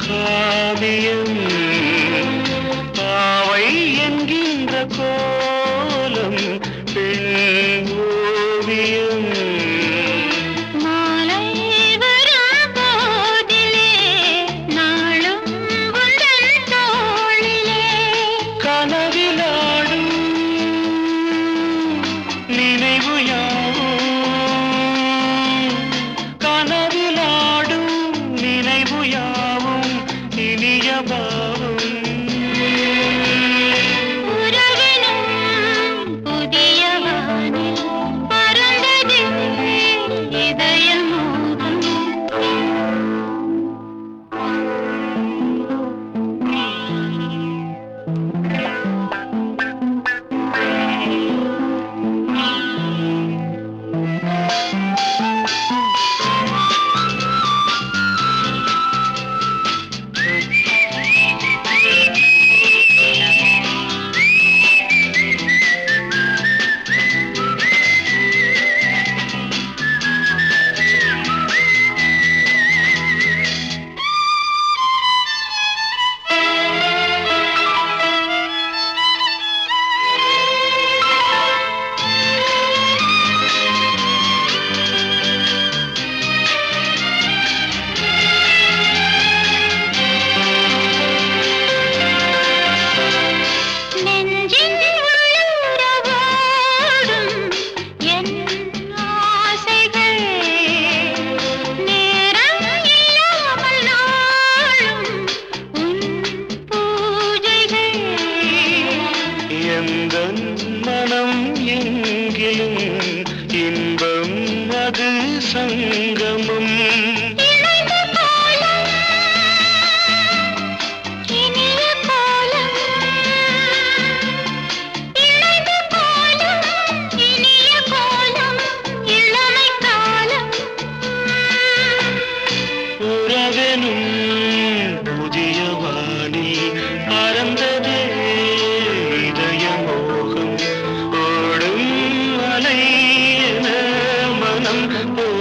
காவியம் பாவை என்கின்ற கோலம் பெண் ஓவியம் மாலை வரும் போதிலே நாளும் உந்தன் தோளிலே கனவிலாடும் நினைவு யாவும் கனவிலாடும் நினைவு யாவும் இனிய பாவம் உறவினும் புதிய வானில் பறந்ததே இதய மோகம் நெஞ்சின் உள்ளுறவோடும் என் ஆசைகள் நேரம் இல்லாமல் நாளும் உன் பூஜைகள் எந்தன் மனம் எங்கிலும் இன்பம் அது சங்கமம் இணைந்த கோலம் இனிய கோலம் இணைந்த கோலம் இனிய கோலம் இளமை காலம் உறவெனும் புதிய வானில் பறந்ததே இதய மோகம் ஓடும் அலை என மனம்